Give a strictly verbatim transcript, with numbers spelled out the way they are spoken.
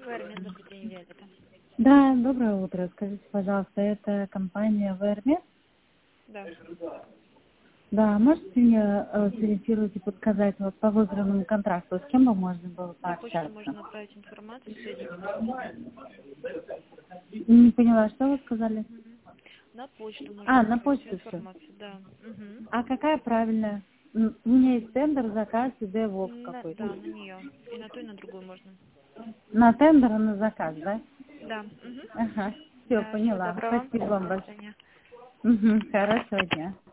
Вермис, добрый день, Виолетта. Да, доброе утро. Скажите, пожалуйста, это компания Вермис? Да. Да, можете мне э, сориентировать и подсказать вот по выигранному контракту, с кем бы можно было На почту пообщаться? можно отправить информацию, сведения письменно. Не поняла, что вы сказали? Мгм. На почту можно А, на отправить всю почту все. информацию, да. Мгм. А какая правильная? М, У меня есть тендер, заказ и DevOps На, какой-то. да, на нее. И на ту, и на другую можно. На тендер и на заказ, да? Да. Мгм. Ага, все, Да, всего поняла. доброго. Спасибо вам До большое. свидания. Угу, хорошего дня.